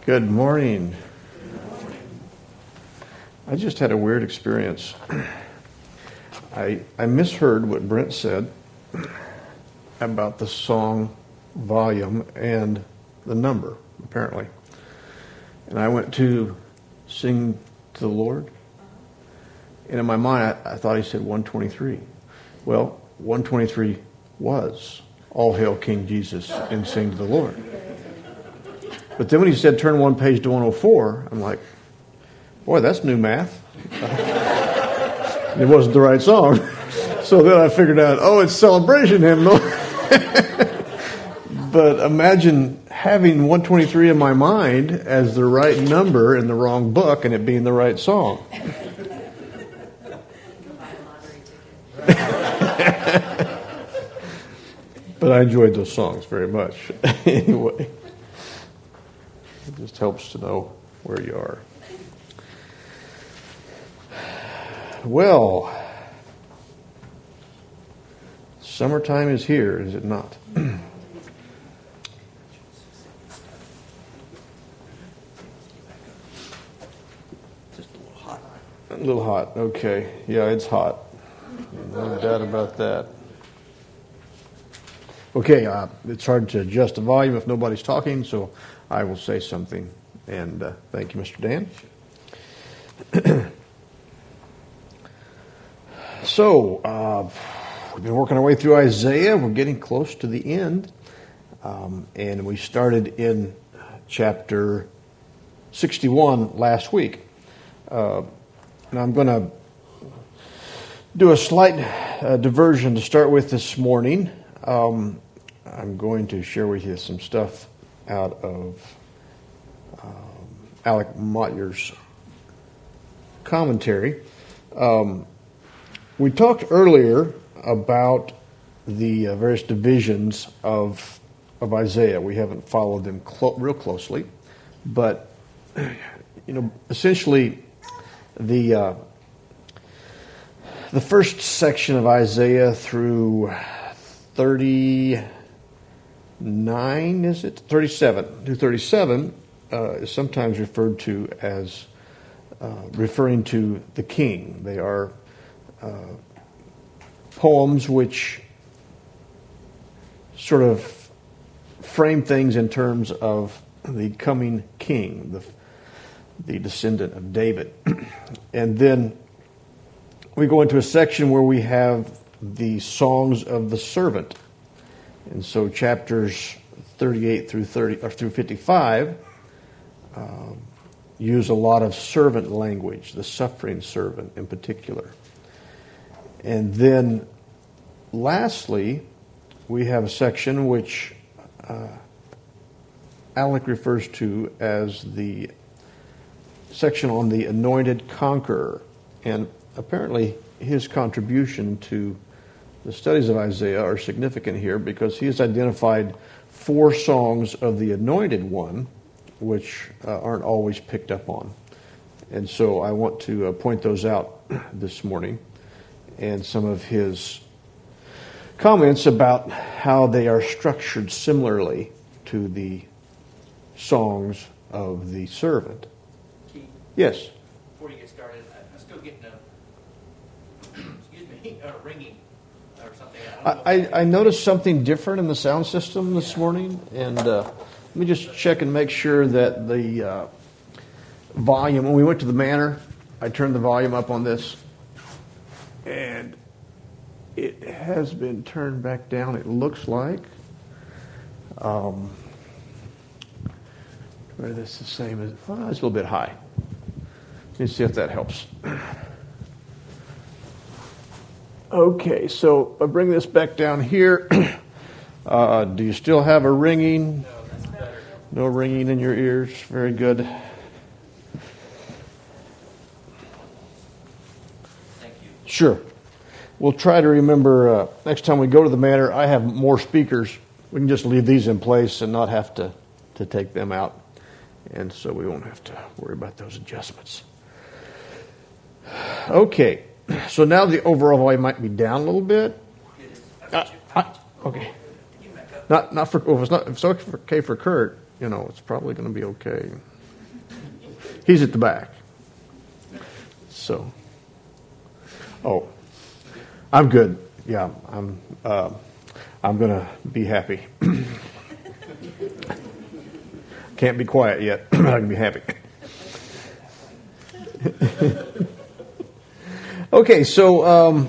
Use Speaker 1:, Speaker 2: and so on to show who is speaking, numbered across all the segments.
Speaker 1: Good morning. I just had a weird experience. I misheard what Brent said about the song volume and the number, apparently. And I went to sing to the Lord. And in my mind, I thought he said 123. Well, 123 was All Hail King Jesus and Sing to the Lord. But then when he said turn one page to 104, I'm like, boy, that's new math. It wasn't the right song. So then I figured out, it's celebration hymnal. But imagine having 123 in my mind as the right number in the wrong book and it being the right song. But I enjoyed those songs very much. Anyway, it just helps to know where you are. Well, summertime is here, is it not?
Speaker 2: Just a little hot.
Speaker 1: A little hot, okay. Yeah, it's hot. No doubt about that. Okay, it's hard to adjust the volume if nobody's talking, so I will say something. And thank you, Mr. Dan. So, we've been working our way through Isaiah. We're getting close to the end. And we started in chapter 61 last week. And I'm going to do a slight diversion to start with this morning. I'm going to share with you some stuff out of Alec Motyer's commentary. We talked earlier about the various divisions of Isaiah. We haven't followed them real closely, but essentially the first section of Isaiah through 39, is it? 37 to 37 is sometimes referred to as referring to the king. They are poems which sort of frame things in terms of the coming king, the descendant of David. And then we go into a section where we have the songs of the servant. And so chapters 38 through 55 use a lot of servant language, the suffering servant in particular. And then lastly, we have a section which Alec refers to as the section on the anointed conqueror. And apparently his contribution to the studies of Isaiah are significant here because he has identified 4 songs of the anointed one which aren't always picked up on. And so I want to point those out this morning and some of his comments about how they are structured similarly to the songs of the servant.
Speaker 2: Keith,
Speaker 1: yes?
Speaker 2: before you get started, I'm still getting a ringing or something.
Speaker 1: I noticed something different in the sound system this morning, and let me just check and make sure that the volume, when we went to the manor, I turned the volume up on this, and it has been turned back down, it looks like. Where this is the same as, it's a little bit high. Let me see if that helps. Okay, so I bring this back down here. Do you still have a ringing?
Speaker 2: No, that's better.
Speaker 1: No ringing in your ears. Very good.
Speaker 2: Thank you.
Speaker 1: Sure. We'll try to remember next time we go to the manor, I have more speakers. We can just leave these in place and not have to take them out. And so we won't have to worry about those adjustments. Okay. So now the overall volume might be down a little bit. Okay. Not for if it's okay for Kurt, it's probably going to be okay. He's at the back. So, oh, I'm good. Yeah, I'm gonna be happy. Can't be quiet yet, but I can be happy. Okay, so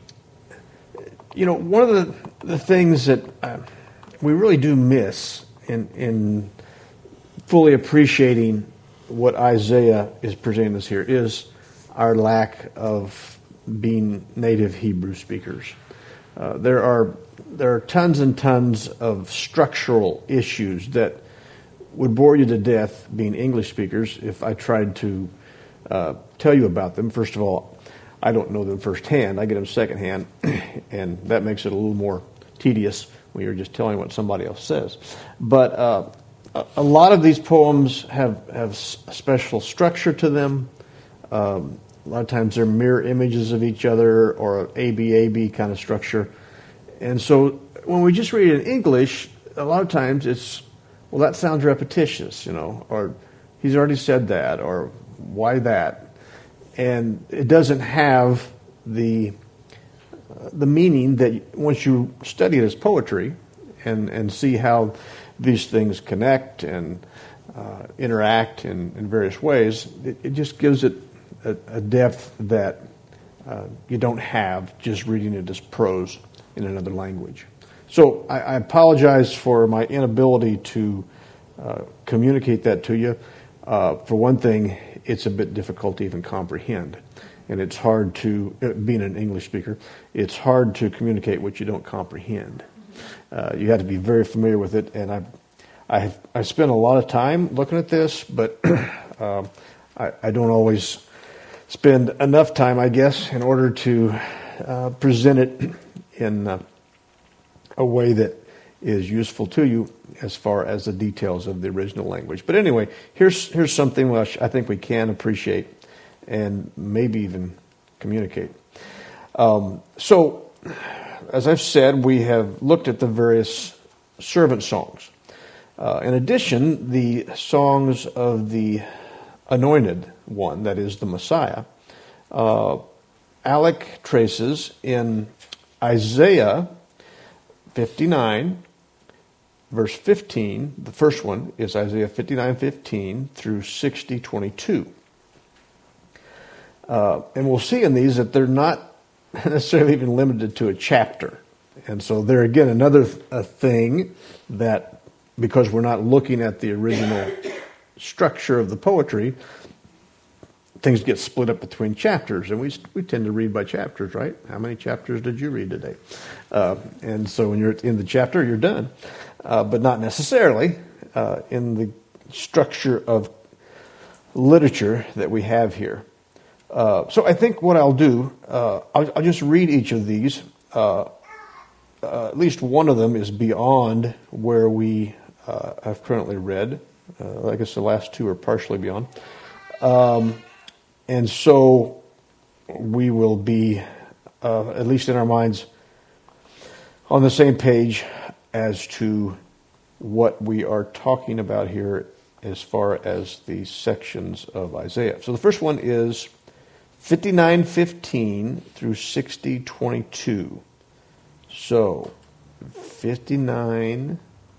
Speaker 1: one of the things that we really do miss in fully appreciating what Isaiah is presenting us here is our lack of being native Hebrew speakers. There are tons and tons of structural issues that would bore you to death being English speakers if I tried to tell you about them. First of all, I don't know them firsthand. I get them secondhand, and that makes it a little more tedious when you're just telling what somebody else says. But a lot of these poems have a special structure to them. A lot of times they're mirror images of each other or an A-B kind of structure. And so when we just read it in English, a lot of times it's, well, that sounds repetitious, or he's already said that, or why that? And it doesn't have the meaning that once you study it as poetry and see how these things connect and interact in various ways, it just gives it a depth that you don't have just reading it as prose in another language. So I apologize for my inability to communicate that to you. For one thing, it's a bit difficult to even comprehend. And it's hard to, being an English speaker, it's hard to communicate what you don't comprehend. You have to be very familiar with it. And I spent a lot of time looking at this, but I don't always spend enough time, I guess, in order to present it in a way that is useful to you as far as the details of the original language. But anyway, here's something which I think we can appreciate and maybe even communicate. So, as I've said, we have looked at the various servant songs. In addition, the songs of the anointed one, that is the Messiah, Alec traces in Isaiah 59, verse 15. The first one is Isaiah 59:15 through 60:22. And we'll see in these that they're not necessarily even limited to a chapter. And so they're, again, another thing that, because we're not looking at the original structure of the poetry, things get split up between chapters. And we tend to read by chapters, right? How many chapters did you read today? And so when you're in the chapter, you're done. But not necessarily in the structure of literature that we have here. So I think what I'll do, I'll just read each of these. At least one of them is beyond where we have currently read. I guess the last two are partially beyond. And so we will be, at least in our minds, on the same page as to what we are talking about here as far as the sections of Isaiah. So the first one is 59:15 through 60:22. So 59.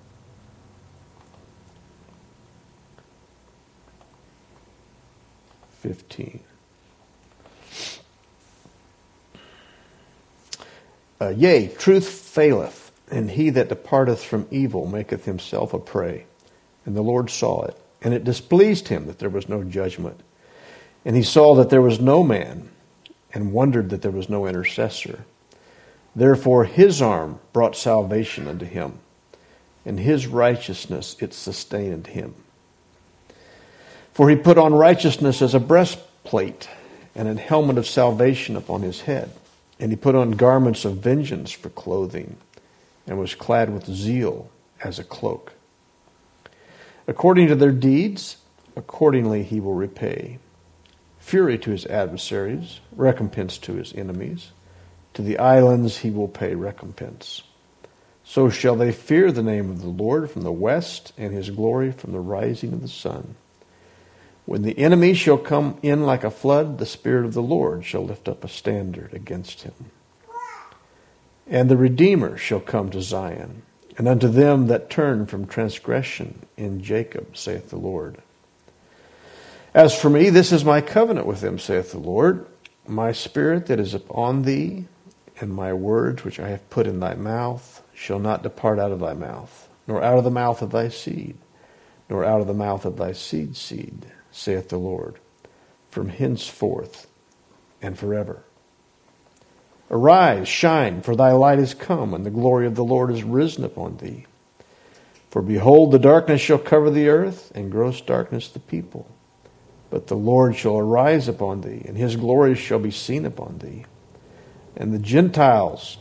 Speaker 1: Yea, truth faileth, and he that departeth from evil maketh himself a prey. And the Lord saw it, and it displeased him that there was no judgment. And he saw that there was no man, and wondered that there was no intercessor. Therefore his arm brought salvation unto him, and his righteousness it sustained him. For he put on righteousness as a breastplate, and an helmet of salvation upon his head. And he put on garments of vengeance for clothing, and was clad with zeal as a cloak. According to their deeds, accordingly he will repay. Fury to his adversaries, recompense to his enemies. To the islands he will pay recompense. So shall they fear the name of the Lord from the west, and his glory from the rising of the sun. When the enemy shall come in like a flood, the Spirit of the Lord shall lift up a standard against him. And the Redeemer shall come to Zion, and unto them that turn from transgression in Jacob, saith the Lord. As for me, this is my covenant with them, saith the Lord. My spirit that is upon thee, and my words which I have put in thy mouth, shall not depart out of thy mouth, nor out of the mouth of thy seed, nor out of the mouth of thy seed's seed, saith the Lord, from henceforth and forever. Arise, shine, for thy light is come, and the glory of the Lord is risen upon thee. For behold, the darkness shall cover the earth, and gross darkness the people. But the Lord shall arise upon thee, and his glory shall be seen upon thee. And the Gentiles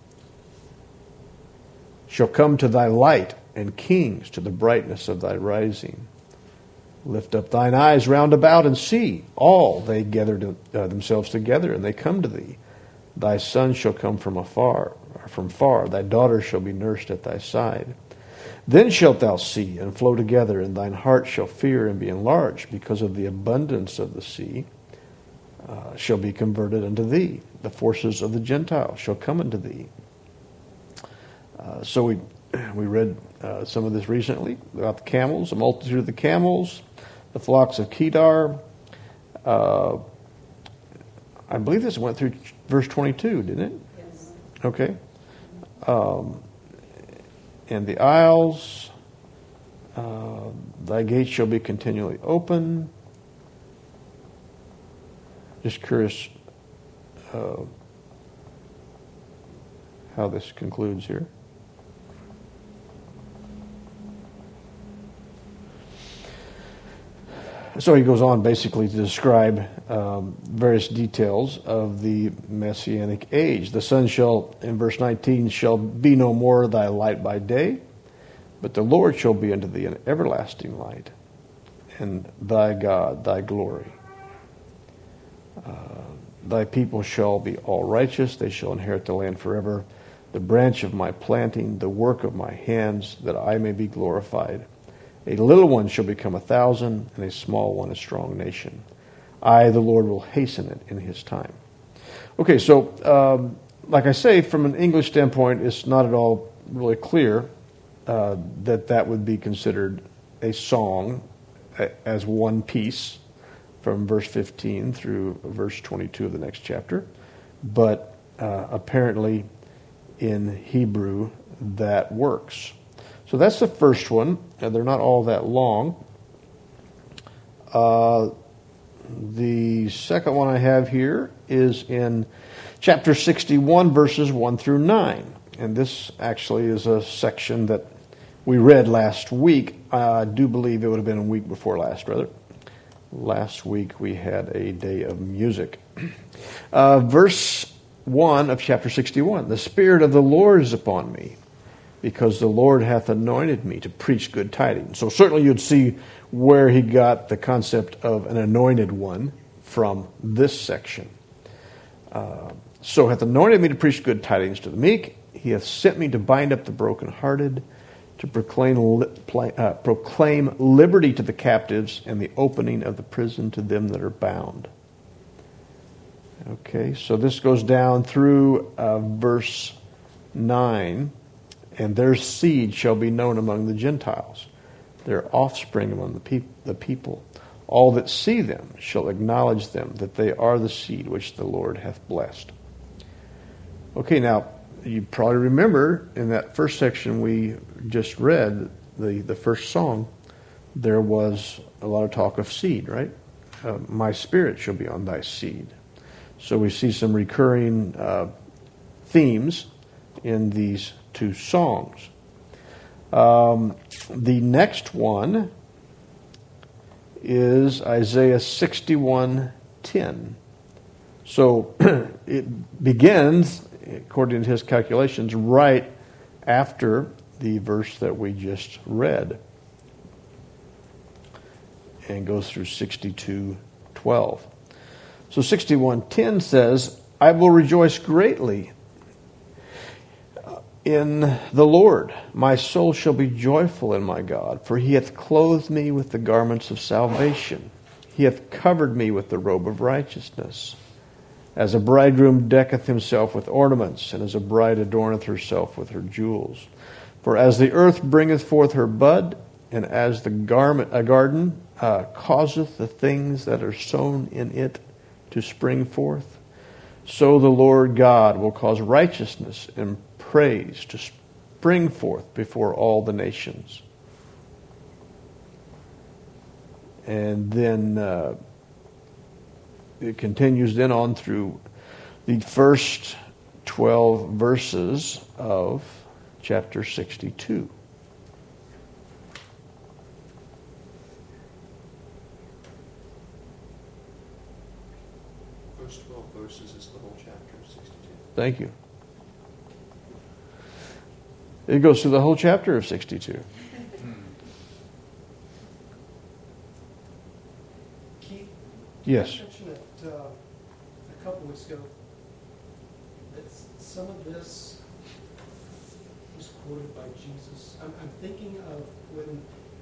Speaker 1: shall come to thy light, and kings to the brightness of thy rising. Lift up thine eyes round about and see. All they gather themselves together, and they come to thee. Thy son shall come from afar, or from far. Thy daughter shall be nursed at thy side. Then shalt thou see and flow together, and thine heart shall fear and be enlarged, because of the abundance of the sea shall be converted unto thee. The forces of the Gentiles shall come unto thee. So we read some of this recently about the camels, the multitude of the camels, the flocks of Kedar. I believe this went through verse 22, didn't it?
Speaker 3: Yes.
Speaker 1: Okay. And the isles, thy gates shall be continually open. Just curious how this concludes here. So he goes on basically to describe various details of the Messianic age. The sun shall, in verse 19, shall be no more thy light by day, but the Lord shall be unto thee an everlasting light, and thy God thy glory. Thy people shall be all righteous, they shall inherit the land forever. The branch of my planting, the work of my hands, that I may be glorified. A little one shall become 1,000, and a small one a strong nation. I, the Lord, will hasten it in his time. Okay, so like I say, from an English standpoint, it's not at all really clear that would be considered a song as one piece from verse 15 through verse 22 of the next chapter. But apparently in Hebrew that works. So that's the first one. They're not all that long. The second one I have here is in chapter 61, verses 1 through 9. And this actually is a section that we read last week. I do believe it would have been a week before last, rather. Last week we had a day of music. Verse 1 of chapter 61. The Spirit of the Lord is upon me, because the Lord hath anointed me to preach good tidings. So certainly you'd see where he got the concept of an anointed one from this section. So hath anointed me to preach good tidings to the meek. He hath sent me to bind up the brokenhearted, to proclaim liberty to the captives, and the opening of the prison to them that are bound. Okay, so this goes down through verse 9. And their seed shall be known among the Gentiles, their offspring among the people. All that see them shall acknowledge them, that they are the seed which the Lord hath blessed. Okay, now, you probably remember in that first section we just read, the first song, there was a lot of talk of seed, right? My spirit shall be on thy seed. So we see some recurring themes in these two songs. The next one is Isaiah 61:10. So it begins, according to his calculations, right after the verse that we just read, and goes through 62:12. So 61:10 says, I will rejoice greatly in the Lord. My soul shall be joyful in my God, for he hath clothed me with the garments of salvation. He hath covered me with the robe of righteousness. As a bridegroom decketh himself with ornaments, and as a bride adorneth herself with her jewels. For as the earth bringeth forth her bud, and as a garden causeth the things that are sown in it to spring forth, so the Lord God will cause righteousness and praise to spring forth before all the nations. And then it continues then on through the first 12 verses of chapter 62.
Speaker 3: First 12 verses is the whole chapter of 62.
Speaker 1: Thank you. It goes through the whole chapter of 62.
Speaker 4: Keith?
Speaker 1: Yes.
Speaker 4: You mentioned it a couple weeks ago that some of this was quoted by Jesus. I'm thinking of when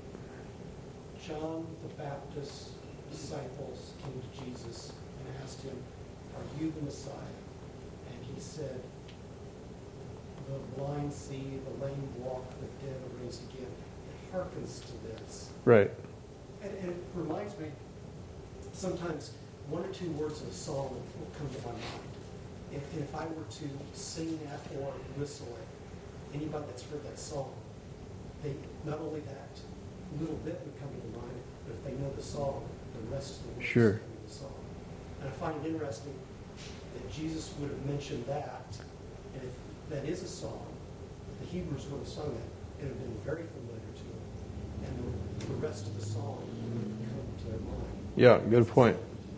Speaker 4: John the Baptist's disciples came to Jesus and asked him, "Are you the Messiah?" And he said, "The blind see, the lame walk, the dead are raised again." It harkens to this.
Speaker 1: Right.
Speaker 4: And it reminds me, sometimes one or two words of a song will come to my mind. And if I were to sing that or whistle it, anybody that's heard that song, they not only that little bit would come to their mind, but if they know the song, the rest of the words
Speaker 1: Sure.
Speaker 4: come to the song. And I find it interesting that Jesus would have mentioned that, and if that is a song, the Hebrews would have sung it, it would have been very familiar to them, and the rest of the song would come to their mind.
Speaker 1: Yeah, good point.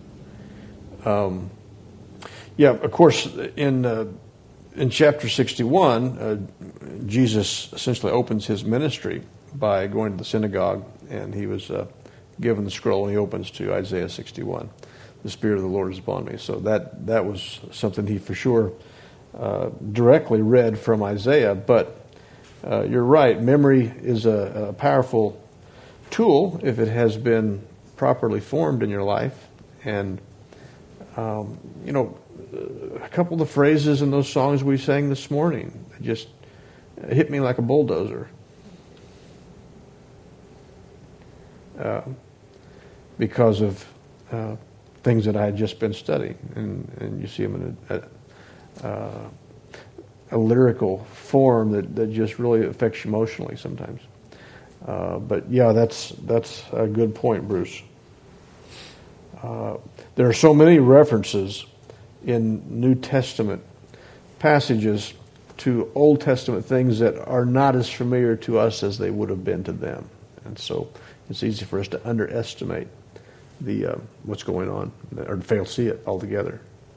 Speaker 1: Yeah, of course, in chapter 61, Jesus essentially opens his ministry by going to the synagogue, and he was given the scroll, and he opens to Isaiah 61. The Spirit of the Lord is upon me. So that was something he for sure directly read from Isaiah. But you're right, memory is a powerful tool if it has been properly formed in your life. And, a couple of the phrases in those songs we sang this morning just hit me like a bulldozer. Because of things that I had just been studying. And you see them in a lyrical form that just really affects you emotionally sometimes. But yeah, that's a good point, Bruce. There are so many references in New Testament passages to Old Testament things that are not as familiar to us as they would have been to them. And so it's easy for us to underestimate what's going on, or to fail to see it altogether.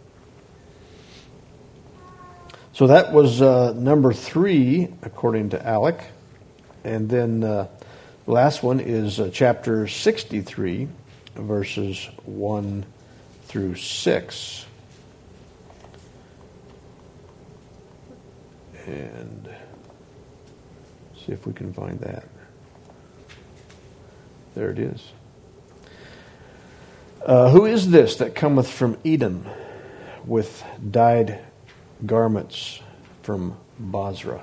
Speaker 1: So that was number 3, according to Alec. And then the last one is chapter 63, verses 1 through 6. And see if we can find that. There it is. Who is this that cometh from Edom with dyed garments from Basra?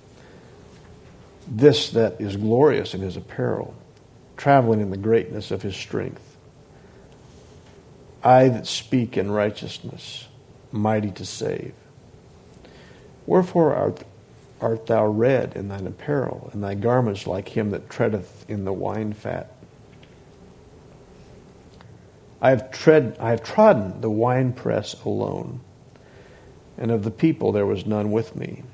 Speaker 1: This that is glorious in his apparel, traveling in the greatness of his strength. I that speak in righteousness, mighty to save. Wherefore art thou red in thine apparel, and thy garments like him that treadeth in the wine fat? I have trodden the winepress alone, and of the people there was none with me.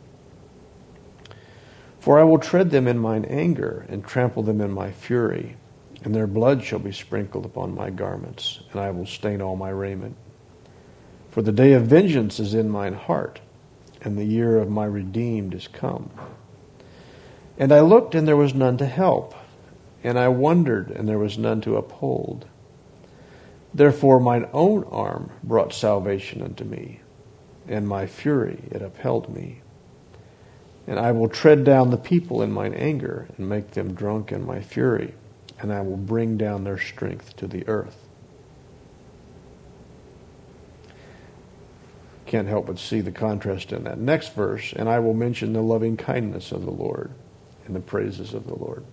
Speaker 1: For I will tread them in mine anger, and trample them in my fury, and their blood shall be sprinkled upon my garments, and I will stain all my raiment. For the day of vengeance is in mine heart, and the year of my redeemed is come. And I looked, and there was none to help, and I wondered, and there was none to uphold. Therefore mine own arm brought salvation unto me, and my fury it upheld me. And I will tread down the people in mine anger, and make them drunk in my fury. and I will bring down their strength to the earth. Can't help but see the contrast in that next verse. And I will mention the loving kindness of the Lord and the praises of the Lord.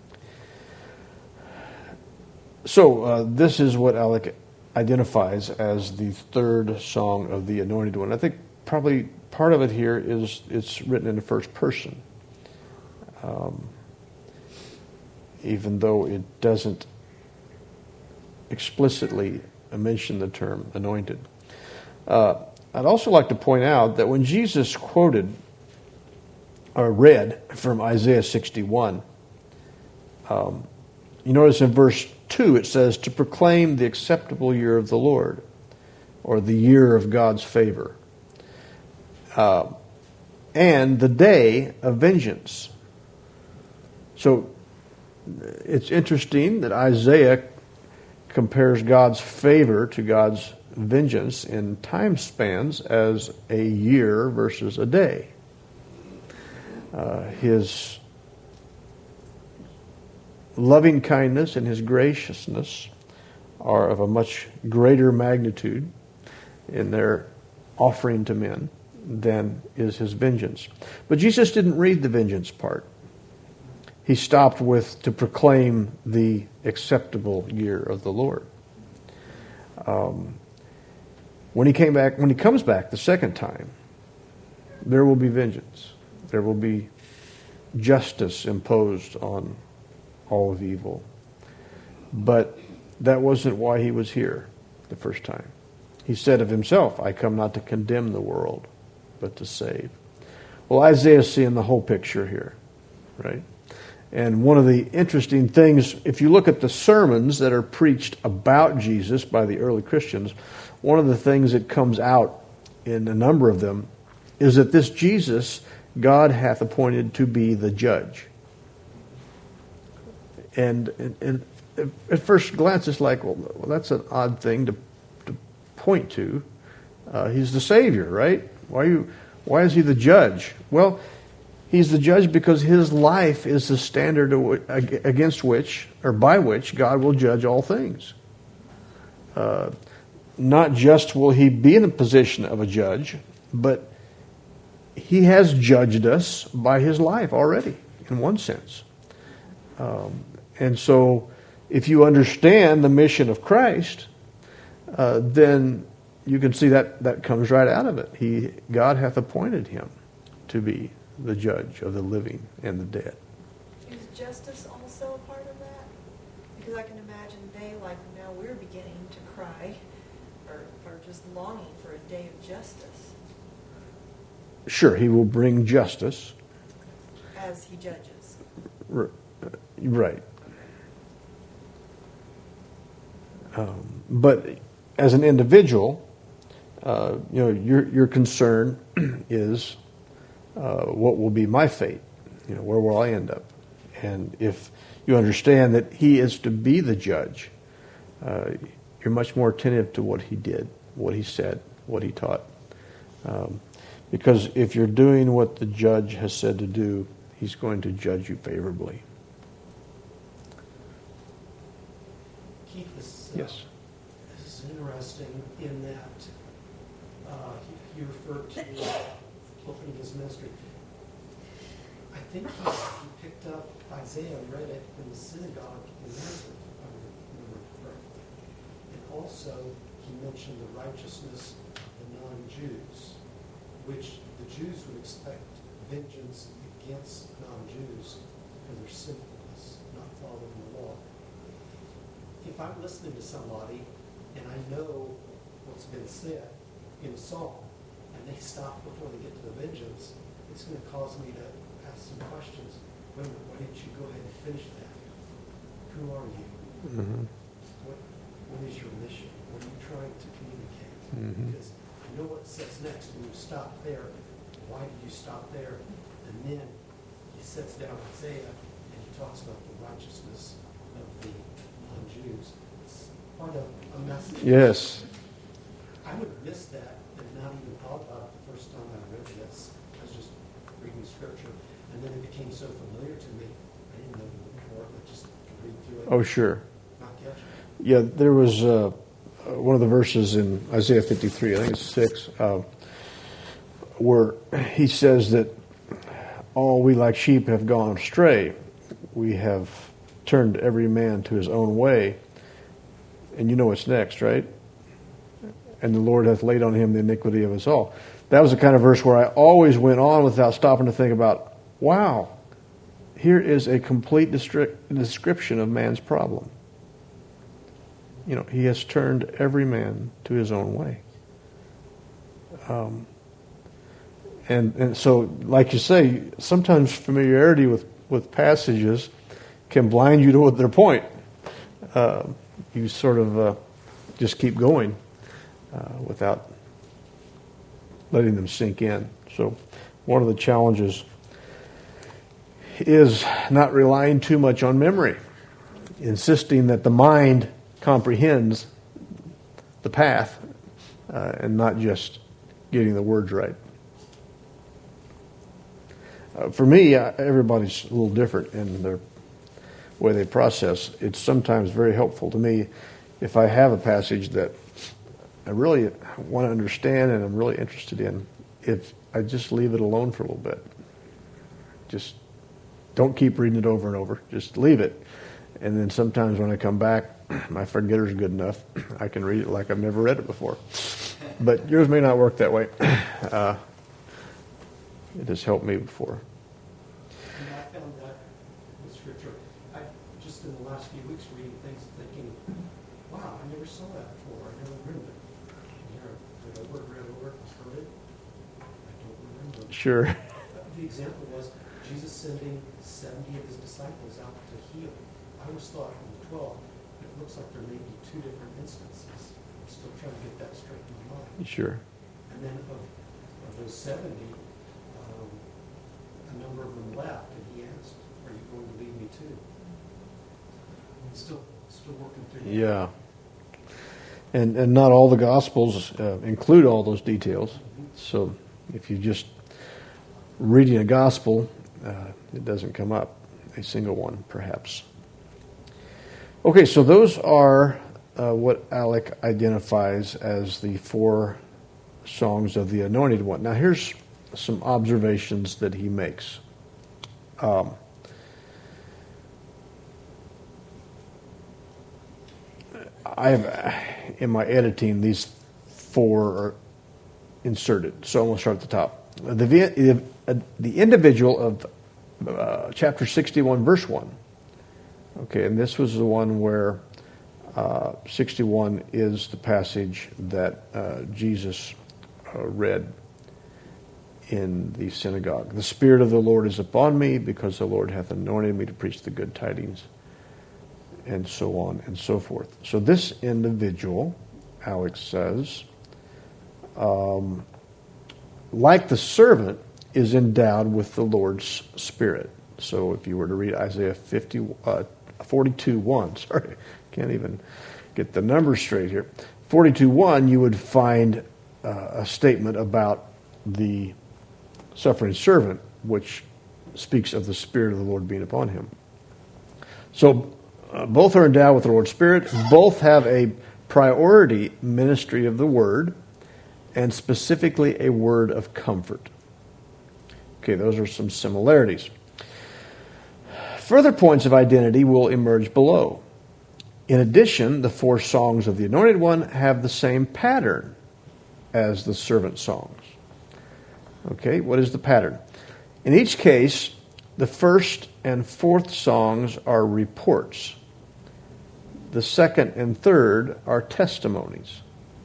Speaker 1: So this is what Alec identifies as the third song of the Anointed One. I think probably part of it here is it's written in the first person, even though it doesn't explicitly mention the term anointed. I'd also like to point out that when Jesus quoted or read from Isaiah 61, you notice in verse 2 it says, to proclaim the acceptable year of the Lord, or the year of God's favor, and the day of vengeance. So it's interesting that Isaiah compares God's favor to God's vengeance in time spans as a year versus a day. His loving kindness and his graciousness are of a much greater magnitude in their offering to men than is his vengeance. But Jesus didn't read the vengeance part. He stopped with to proclaim the acceptable year of the Lord. When he comes back the second time, there will be vengeance. There will be justice imposed on all of evil. But that wasn't why he was here the first time. He said of himself, I come not to condemn the world, but to save. Well, Isaiah's seeing the whole picture here, right? And one of the interesting things, if you look at the sermons that are preached about Jesus by the early Christians, one of the things that comes out in a number of them is that this Jesus God hath appointed to be the judge. And at first glance, it's like, well, that's an odd thing to point to. He's the Savior, right? Why is he the judge? Well, he's the judge because his life is the standard against which, or by which, God will judge all things. Not just will he be in the position of a judge, but he has judged us by his life already, in one sense. And so, if you understand the mission of Christ, then you can see that comes right out of it. God hath appointed him to be the judge of the living and the dead.
Speaker 5: Is justice also a part of that? Because I can imagine they, like now we're beginning to cry, or just longing for a day of justice.
Speaker 1: Sure, he will bring justice.
Speaker 5: As he judges.
Speaker 1: Right. But as an individual, your concern is what will be my fate? Where will I end up? And if you understand that he is to be the judge, you're much more attentive to what he did, what he said, what he taught. Because if you're doing what the judge has said to do, he's going to judge you favorably.
Speaker 4: Keith,
Speaker 1: Yes.
Speaker 4: this is interesting in that he referred to opening his ministry. I think he picked up Isaiah and read it in the synagogue in Nazareth, if I remember correctly. And also, he mentioned the righteousness of the non-Jews, which the Jews would expect vengeance against non-Jews for their sinfulness, not following the law. If I'm listening to somebody and I know what's been said in a song, and they stop before they get to the vengeance, it's going to cause me to ask some questions. Wait a minute, why didn't you go ahead and finish that? Who are you?
Speaker 1: Mm-hmm.
Speaker 4: What is your mission? What are you trying to communicate?
Speaker 1: Mm-hmm.
Speaker 4: Because I know what sits next, and you stop there. Why did you stop there? And then he sets down Isaiah, and he talks about the righteousness of the non-Jews. It's quite a message.
Speaker 1: Yes.
Speaker 4: I would have missed that and not even thought about it the first time I read this. I was just reading scripture, and then it became so familiar to me. I didn't know the word before, but just read through it,
Speaker 1: Oh, sure.
Speaker 4: not catch it.
Speaker 1: Yeah, there was one of the verses in Isaiah 53, I think it's 6, where he says that all we like sheep have gone astray. We have turned every man to his own way. And you know what's next, right? And the Lord hath laid on him the iniquity of us all. That was the kind of verse where I always went on without stopping to think about, wow, here is a complete description of man's problem. You know, he has turned every man to his own way. And so, like you say, sometimes familiarity with passages can blind you to their point. You sort of just keep going without letting them sink in. So one of the challenges is not relying too much on memory, insisting that the mind comprehends the path and not just getting the words right. For me, everybody's a little different in their way they process. It's sometimes very helpful to me if I have a passage that I really want to understand and I'm really interested in, if I just leave it alone for a little bit. Just don't keep reading it over and over. Just leave it. And then sometimes when I come back, my forgetter's good enough. I can read it like I've never read it before. But yours may not work that way. It has helped me before.
Speaker 4: And I found that with Scripture. I just in the last few weeks reading things thinking, wow, I never saw that before. I never remembered it. Did I read over it, heard it? I don't remember.
Speaker 1: Sure.
Speaker 4: The example was Jesus sending 70 of his disciples out to heal. I always thought from the 12, it looks like there may be two different instances. I'm still trying to get that straight in my mind.
Speaker 1: Sure.
Speaker 4: And then of those 70, a number of them left, and he asked, "Are you going to leave me too?" I'm still working through that.
Speaker 1: Yeah. And not all the Gospels include all those details. So if you're just reading a Gospel, it doesn't come up, a single one perhaps. Okay, so those are what Alec identifies as the 4 songs of the Anointed One. Now here's some observations that he makes. I have, in my editing, these 4 are inserted. So I'm going to start at the top. The individual of chapter 61, verse 1. Okay, and this was the one where 61 is the passage that Jesus read in the synagogue. The Spirit of the Lord is upon me, because the Lord hath anointed me to preach the good tidings, and so on and so forth. So this individual, Alex says, like the servant, is endowed with the Lord's Spirit. So if you were to read Isaiah 42:1, sorry, can't even get the numbers straight here. 42:1, you would find a statement about the suffering servant, which speaks of the Spirit of the Lord being upon him. So both are endowed with the Lord's Spirit. Both have a priority ministry of the Word, and specifically a word of comfort. Okay, those are some similarities. Further points of identity will emerge below. In addition, the 4 songs of the Anointed One have the same pattern as the servant songs. Okay, what is the pattern? In each case, the first and 4th songs are reports. The second and third are testimonies.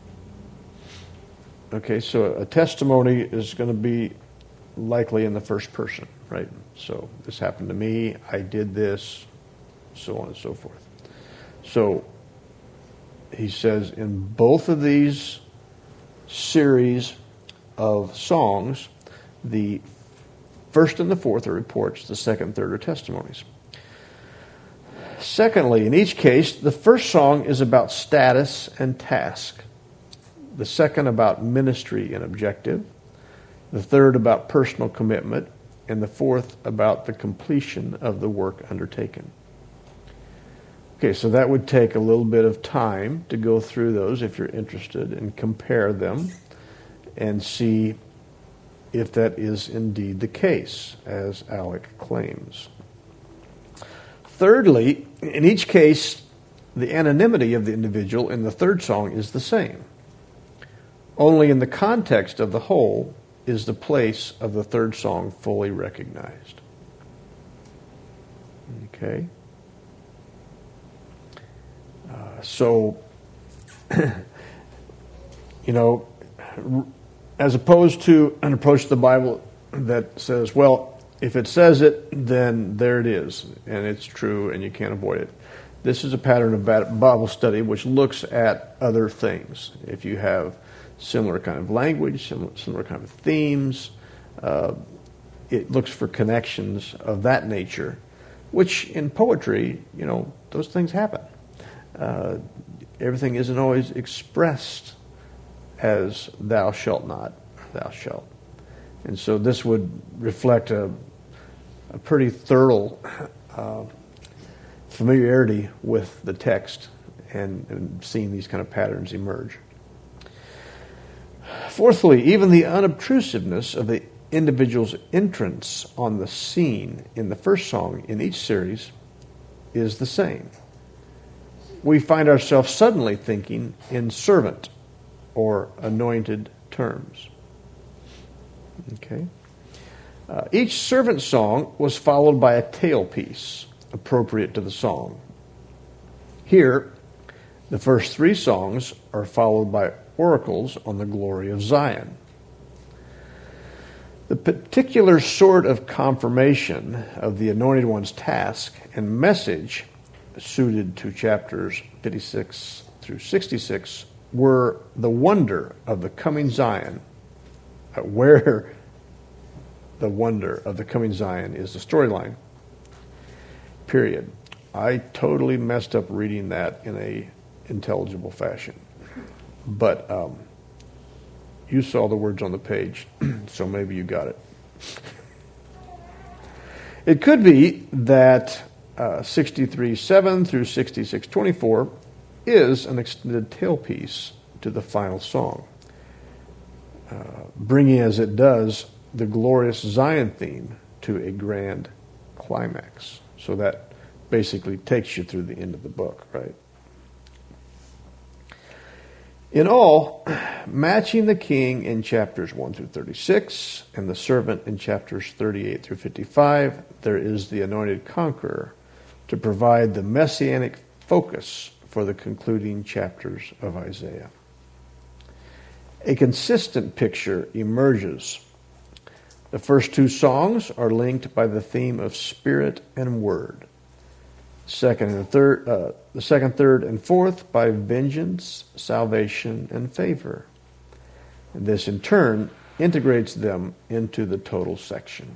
Speaker 1: Okay, so a testimony is going to be likely in the first person, right? So this happened to me, I did this, so on and so forth. So he says in both of these series of songs, the first and the 4th are reports, the second and third are testimonies. Secondly, in each case, the first song is about status and task. The second about ministry and objective. The third about personal commitment. And the 4th about the completion of the work undertaken. Okay, so that would take a little bit of time to go through those if you're interested and compare them and see if that is indeed the case, as Alec claims. Thirdly, in each case, the anonymity of the individual in the third song is the same. Only in the context of the whole is the place of the third song fully recognized. Okay? So, as opposed to an approach to the Bible that says, well, if it says it, then there it is, and it's true, and you can't avoid it. This is a pattern of Bible study which looks at other things. If you have similar kind of language, similar kind of themes, it looks for connections of that nature, which in poetry, those things happen. Everything isn't always expressed as thou shalt not, thou shalt. And so this would reflect a pretty thorough familiarity with the text and seeing these kind of patterns emerge. Fourthly, even the unobtrusiveness of the individual's entrance on the scene in the first song in each series is the same. We find ourselves suddenly thinking in servant or anointed terms. Okay. Each servant song was followed by a tailpiece appropriate to the song. Here, the first three songs are followed by oracles on the glory of Zion. The particular sort of confirmation of the Anointed One's task and message suited to chapters 56 through 66 were the wonder of the coming Zion, where the wonder of the coming Zion is the storyline. Period. I totally messed up reading that in a intelligible fashion. But you saw the words on the page, so maybe you got it. It could be that 63:7 through 66:24 is an extended tailpiece to the final song, bringing as it does the glorious Zion theme to a grand climax. So that basically takes you through the end of the book, right? In all, matching the king in chapters 1 through 36 and the servant in chapters 38 through 55, there is the anointed conqueror to provide the messianic focus for the concluding chapters of Isaiah. A consistent picture emerges. The first two songs are linked by the theme of spirit and word. The second, third, and fourth by vengeance, salvation, and favor. And this, in turn, integrates them into the total section.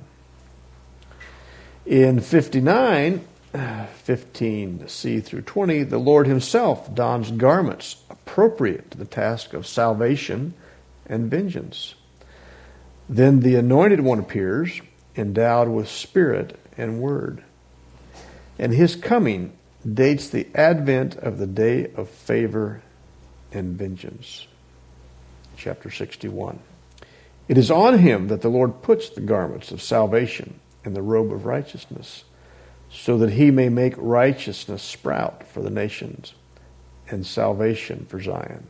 Speaker 1: In 59, 15c through 20, the Lord himself dons garments appropriate to the task of salvation and vengeance. Then the Anointed One appears, endowed with spirit and word. And his coming dates the advent of the day of favor and vengeance. Chapter 61. It is on him that the Lord puts the garments of salvation and the robe of righteousness, so that he may make righteousness sprout for the nations and salvation for Zion.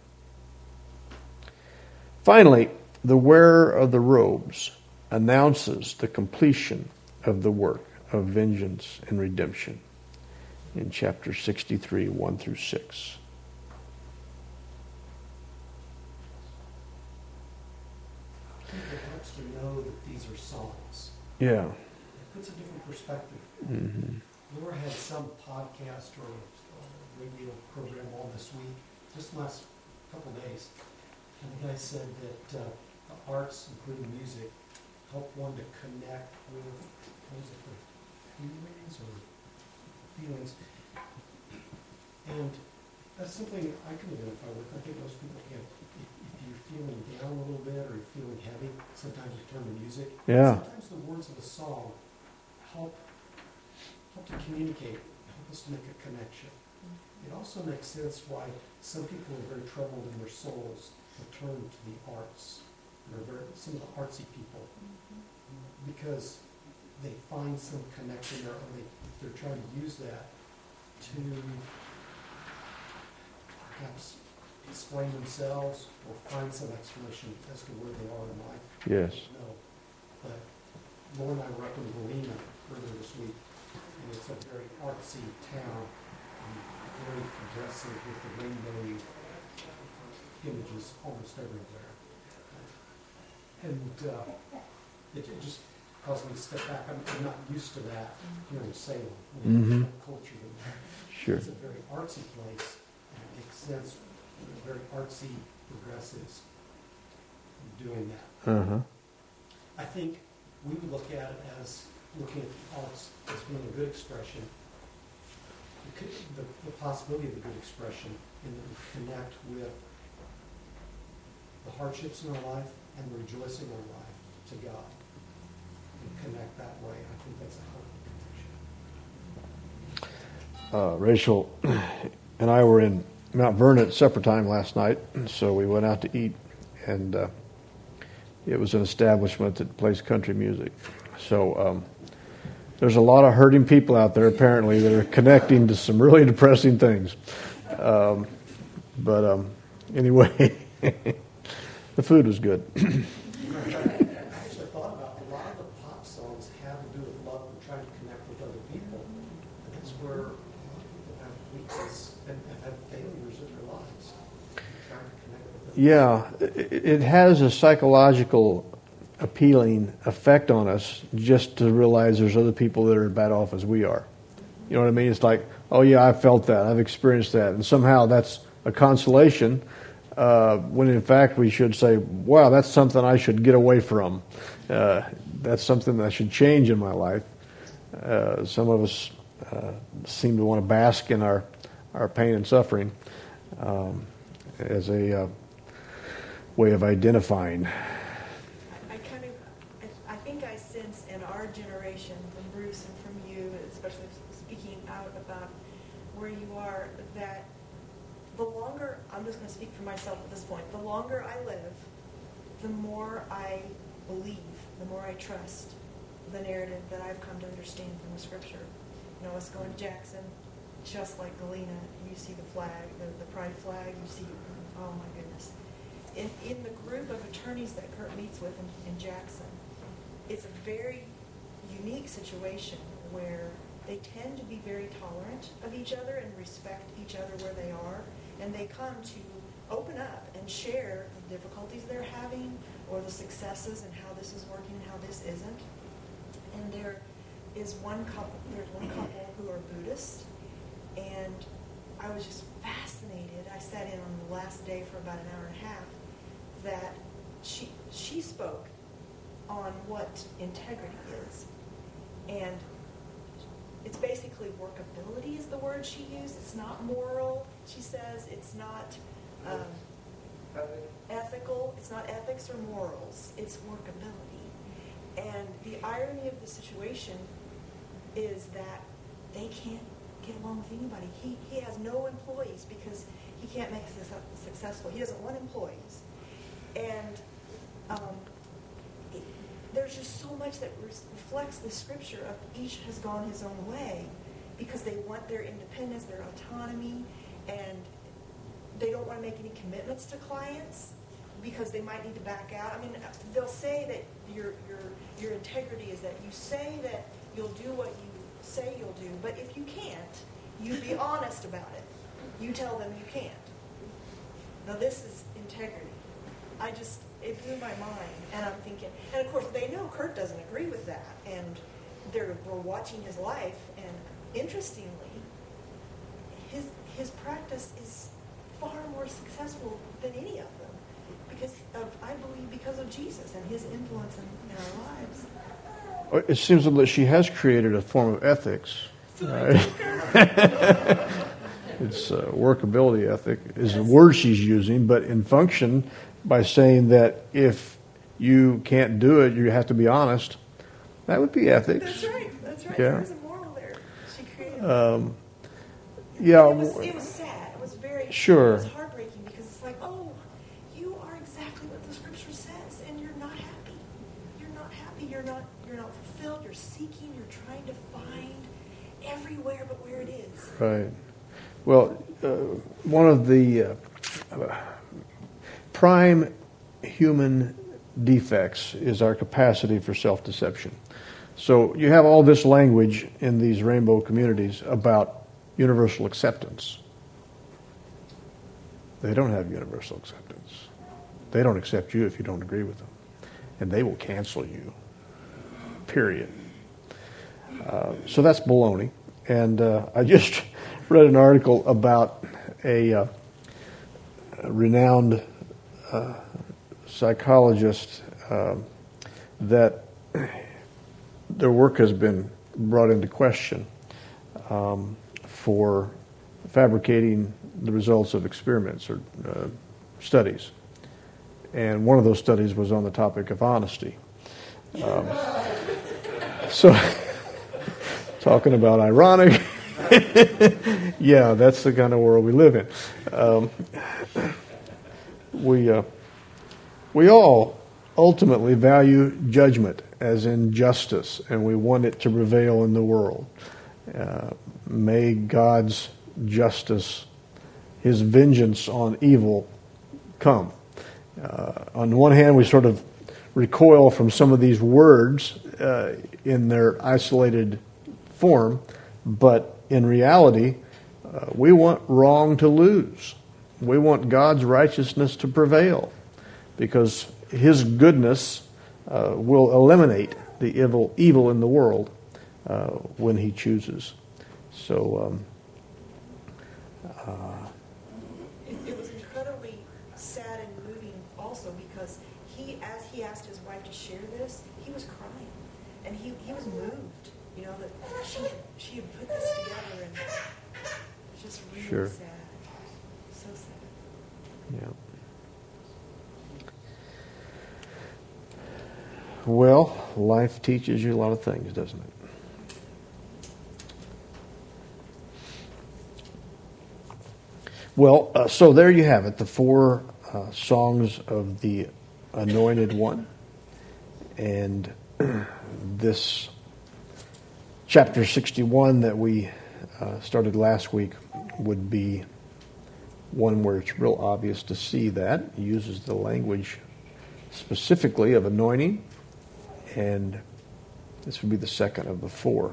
Speaker 1: Finally, the wearer of the robes announces the completion of the work of vengeance and redemption in chapter 63, 1 through 6.
Speaker 4: I think it helps to know that these are songs.
Speaker 1: Yeah.
Speaker 4: It puts a different perspective.
Speaker 1: Mm-hmm.
Speaker 4: Laura had some podcast or radio program all this week, just the last couple of days. And the guy said that the arts, including music, help one to connect with, what is it, the feelings. And that's something I can identify with. I think most people can. If you're feeling down a little bit or you're feeling heavy, sometimes you turn to music.
Speaker 1: Yeah.
Speaker 4: Sometimes the words of a song help to communicate, help us to make a connection. It also makes sense why some people are very troubled in their souls will turn to the arts. Some of the artsy people, because they find some connection there, or they're trying to use that to perhaps explain themselves or find some explanation as to where they are in life.
Speaker 1: Yes.
Speaker 4: No, but Laura and I were up in Galena earlier this week, and it's a very artsy town, and very progressive with the rainbow images almost everywhere. And it just caused me to step back. I'm not used to that here in Salem. We have
Speaker 1: Mhm.
Speaker 4: different culture than that.
Speaker 1: Sure.
Speaker 4: It's a very artsy place, and it makes sense. Very artsy progressives doing that.
Speaker 1: Uh-huh.
Speaker 4: I think we would look at it as looking at the arts as being a good expression, the possibility of a good expression, and that we connect with the hardships in our life and the rejoicing in our life to God, and connect that way. I think that's a healthy connection.
Speaker 1: Rachel and I were in Mount Vernon at supper time last night, so we went out to eat, and it was an establishment that plays country music. So there's a lot of hurting people out there, apparently, that are connecting to some really depressing things. But anyway, the food was good.
Speaker 4: I actually thought about a lot of the pop songs have to do with love and trying to connect with other people. And that's where a lot of people have weakness and have had failures in their lives. Trying to connect with other
Speaker 1: Yeah, it has a psychological appealing effect on us just to realize there's other people that are as bad off as we are. You know what I mean? It's like, oh yeah, I've felt that, I've experienced that, and somehow that's a consolation, when in fact we should say, wow, that's something I should get away from. That's something that I should change in my life. Some of us seem to want to bask in our pain and suffering as a way of identifying.
Speaker 5: I think I sense in our generation, from Bruce and from you, especially speaking out about where you are, that the longer, I'm just going to speak for myself at this point, the longer I live, the more I believe, the more I trust the narrative that I've come to understand from the scripture. You know, us going to Jackson, just like Galena, you see the flag, the pride flag, you see, oh my goodness. In the group of attorneys that Kurt meets with in Jackson, it's a very unique situation where they tend to be very tolerant of each other and respect each other where they are, and they come to open up and share the difficulties they're having or the successes and how this is working and how this isn't. And there's one couple who are Buddhist, and I was just fascinated. I sat in on the last day for about an hour and a half that she spoke on what integrity is. And it's basically workability is the word she used. It's not moral, she says. It's not ethical. It's not ethics or morals. It's workability. And the irony of the situation is that they can't get along with anybody. He has no employees because he can't make this successful. He doesn't want employees. And there's just so much that reflects the scripture of each has gone his own way because they want their independence, their autonomy, and they don't want to make any commitments to clients because they might need to back out. I mean, they'll say that your integrity is that you say that you'll do what you say you'll do, but if you can't, you be honest about it. You tell them you can't. Now this is integrity. It blew my mind, and I'm thinking, and of course they know Kurt doesn't agree with that, and we're watching his life, and interestingly, his practice is far more successful than any of them, I believe because of Jesus and his influence in our lives.
Speaker 1: It seems that she has created a form of ethics. Right? It's workability ethic is the word she's using, but in function, by saying that if you can't do it, you have to be honest, that would be ethics.
Speaker 5: That's right.
Speaker 1: Yeah.
Speaker 5: There's a moral there. She created
Speaker 1: Yeah,
Speaker 5: It was sad. It was very
Speaker 1: Sure.
Speaker 5: It was heartbreaking because it's like, oh, you are exactly what the scripture says, and you're not happy. You're not happy. You're not fulfilled. You're seeking. You're trying to find everywhere but where it is.
Speaker 1: Right. Well, one of the prime human defects is our capacity for self-deception. So you have all this language in these rainbow communities about universal acceptance. They don't have universal acceptance. They don't accept you if you don't agree with them. And they will cancel you. Period. So that's baloney. And I just read an article about a renowned psychologist that their work has been brought into question for fabricating the results of experiments or studies. And one of those studies was on the topic of honesty. So, talking about ironic, yeah, that's the kind of world we live in. We all ultimately value judgment as in justice, and we want it to prevail in the world. May God's justice, His vengeance on evil, come. On the one hand, we sort of recoil from some of these words in their isolated form, but in reality, we want wrong to lose. We want God's righteousness to prevail, because His goodness will eliminate the evil in the world when He chooses. So,
Speaker 5: It was incredibly sad and moving also because as he asked his wife to share this, he was crying. And he was moved, that she had put this together, and it's just really
Speaker 1: Sure.
Speaker 5: sad. So sad.
Speaker 1: yeah. Well, life teaches you a lot of things, doesn't it? Well, so there you have it, the four songs of the Anointed One. And this chapter 61 that we started last week would be one where it's real obvious to see that. It uses the language specifically of anointing, and this would be the second of the four.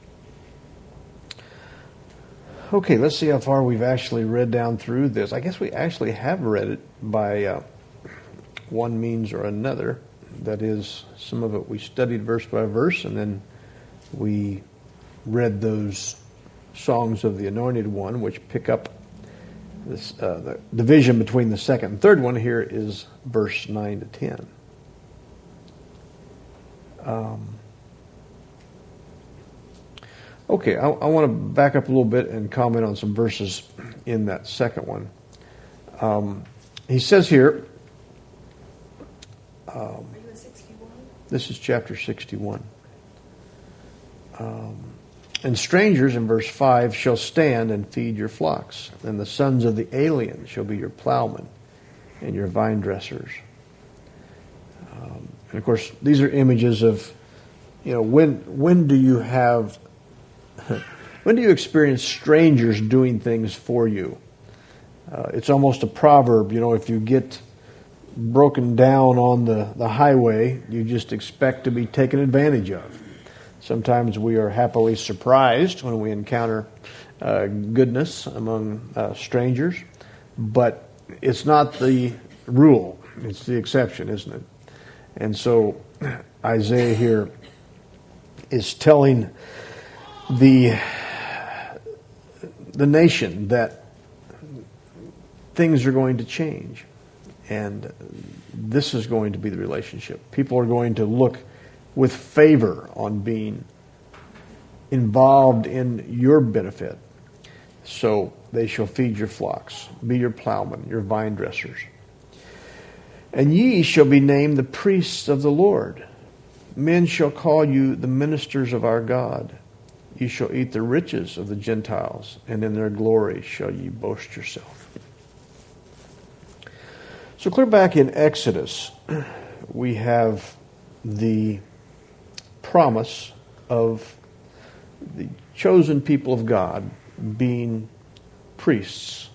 Speaker 1: Okay, let's see how far we've actually read down through this. I guess we actually have read it by one means or another. That is, some of it we studied verse by verse, and then we read those songs of the Anointed One, which pick up this, the division between the second and third one. Here is verse 9 to 10. Okay, I want to back up a little bit and comment on some verses in that second one. He says here,
Speaker 5: Are you in 61?
Speaker 1: this is chapter 61. And strangers, in verse 5, shall stand and feed your flocks, and the sons of the alien shall be your plowmen and your vine dressers. And of course, these are images of, when do you have, when do you experience strangers doing things for you? It's almost a proverb, if you get broken down on the highway, you just expect to be taken advantage of. Sometimes we are happily surprised when we encounter goodness among strangers, but it's not the rule. It's the exception, isn't it? And so Isaiah here is telling the nation that things are going to change, and this is going to be the relationship. People are going to look with favor on being involved in your benefit. So they shall feed your flocks, be your plowmen, your vine dressers. And ye shall be named the priests of the Lord. Men shall call you the ministers of our God. ye shall eat the riches of the Gentiles, and in their glory shall ye boast yourself. So clear back in Exodus, we have the promise of the chosen people of God being priests,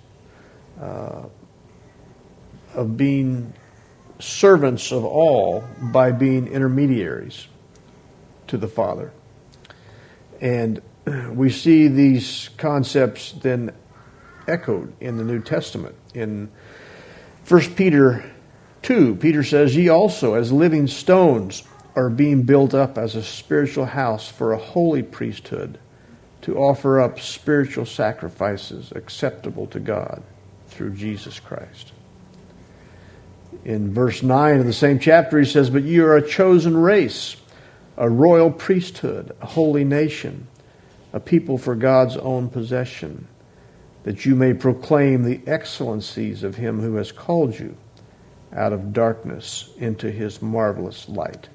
Speaker 1: of being servants of all by being intermediaries to the Father. And we see these concepts then echoed in the New Testament. In 1 Peter 2, Peter says, ye also, as living stones, are being built up as a spiritual house for a holy priesthood, to offer up spiritual sacrifices acceptable to God through Jesus Christ. In verse 9 of the same chapter, he says, but you are a chosen race, a royal priesthood, a holy nation, a people for God's own possession, that you may proclaim the excellencies of him who has called you out of darkness into his marvelous light.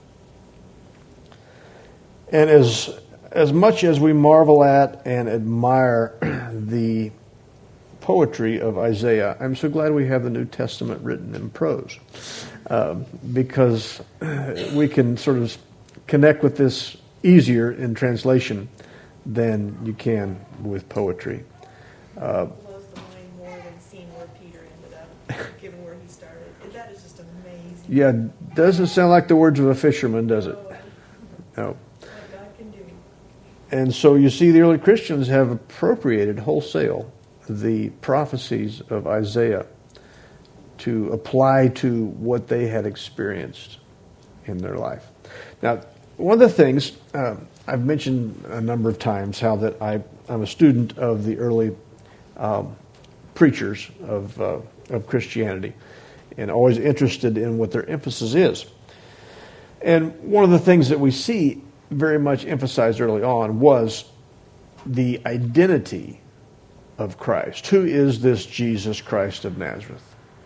Speaker 1: And as much as we marvel at and admire the poetry of Isaiah, I'm so glad we have the New Testament written in prose, because we can sort of connect with this easier in translation than you can with poetry.
Speaker 5: Blows the mind more than seeing where Peter ended up, given where he started. That is just amazing.
Speaker 1: Yeah, doesn't sound like the words of a fisherman, does it? No.
Speaker 5: What God can do.
Speaker 1: And so you see the early Christians have appropriated wholesale the prophecies of Isaiah to apply to what they had experienced in their life. Now, one of the things I've mentioned a number of times how that I'm a student of the early preachers of Christianity, and always interested in what their emphasis is. And one of the things that we see very much emphasized early on was the identity of Christ. Who is this Jesus Christ of Nazareth?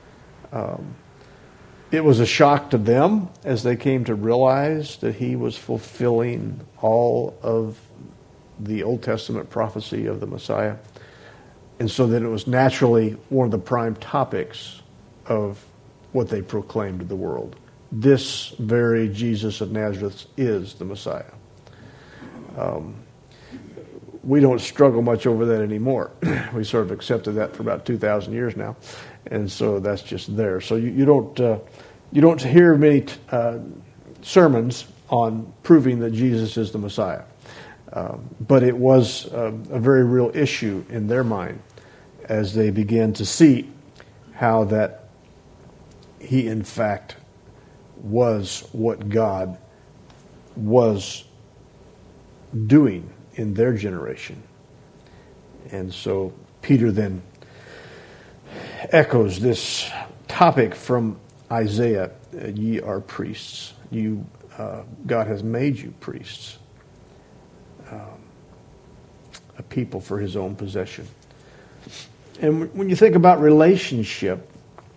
Speaker 1: It was a shock to them as they came to realize that he was fulfilling all of the Old Testament prophecy of the Messiah. And so that it was naturally one of the prime topics of what they proclaimed to the world. This very Jesus of Nazareth is the Messiah. We don't struggle much over that anymore. We sort of accepted that for about 2,000 years now, and so that's just there. So you don't hear many sermons on proving that Jesus is the Messiah, but it was a very real issue in their mind as they began to see how that he in fact was what God was doing in their generation. And so Peter then echoes this topic from Isaiah, ye are priests. God has made you priests, a people for his own possession. And when you think about relationship,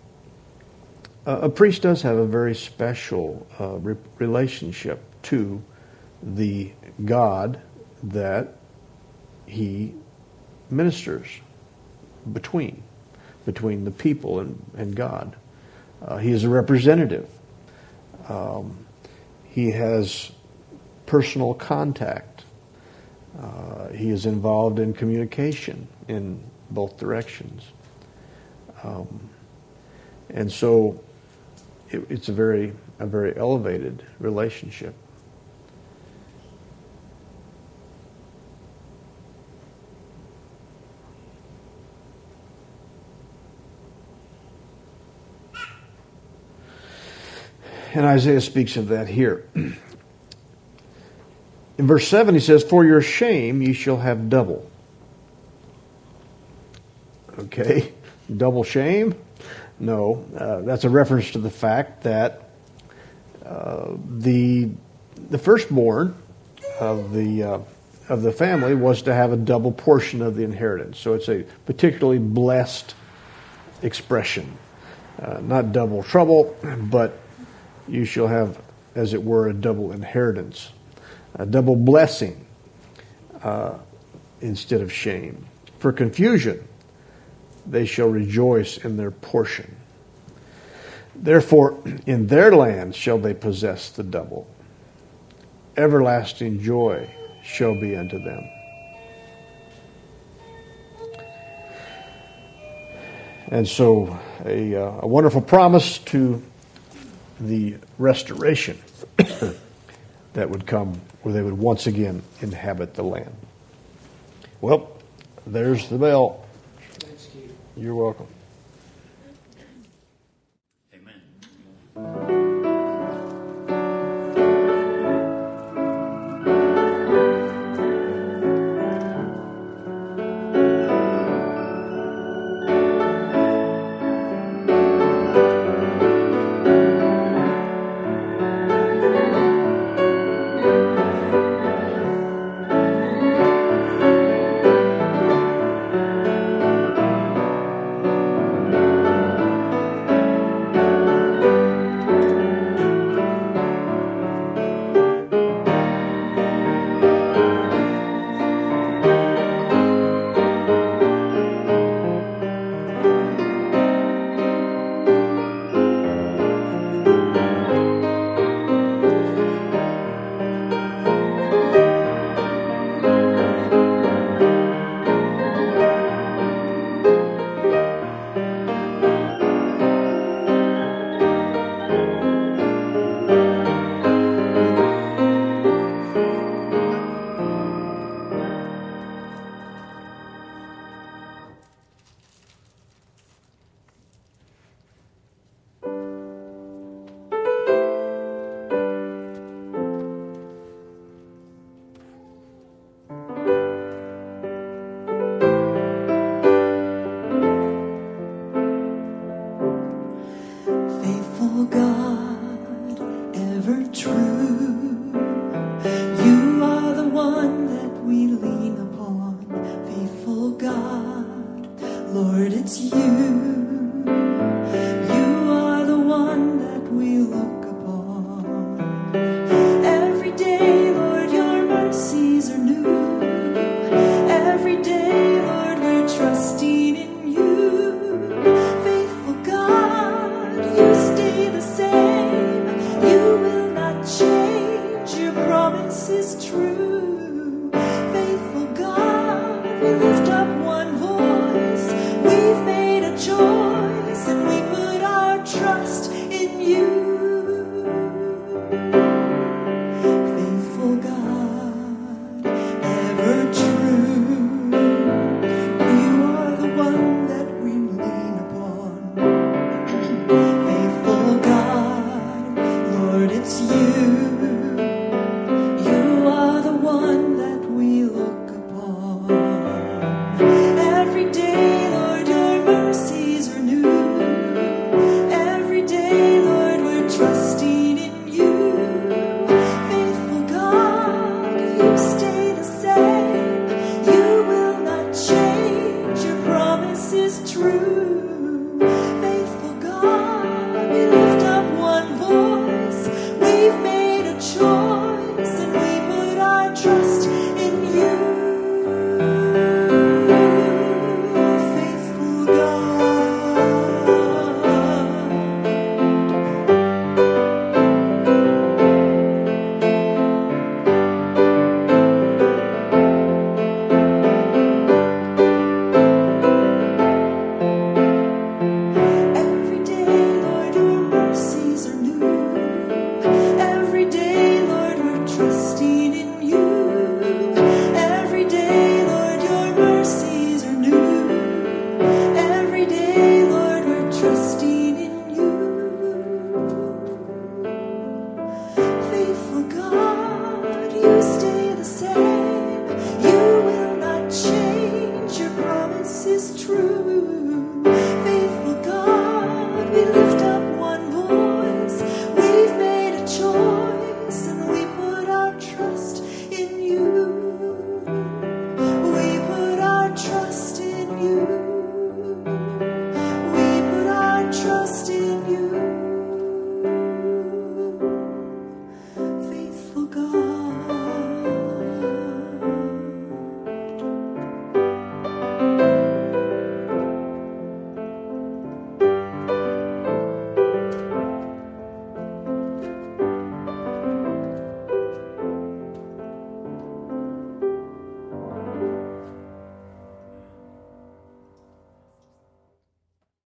Speaker 1: a priest does have a very special relationship to the God that he ministers between the people and God. He is a representative. He has personal contact. He is involved in communication in both directions. And so it's a very elevated relationship. And Isaiah speaks of that here. In verse 7 he says, for your shame ye shall have double. Okay, double shame? No, that's a reference to the fact that the firstborn of the family was to have a double portion of the inheritance. So it's a particularly blessed expression. Not double trouble, but you shall have, as it were, a double inheritance, a double blessing. instead of shame. For confusion, they shall rejoice in their portion. Therefore, in their land shall they possess the double. Everlasting joy shall be unto them. And so, a wonderful promise to the restoration that would come, where they would once again inhabit the land. Well, there's the bell.
Speaker 4: Thanks, Keith.
Speaker 1: You're welcome.
Speaker 2: Amen.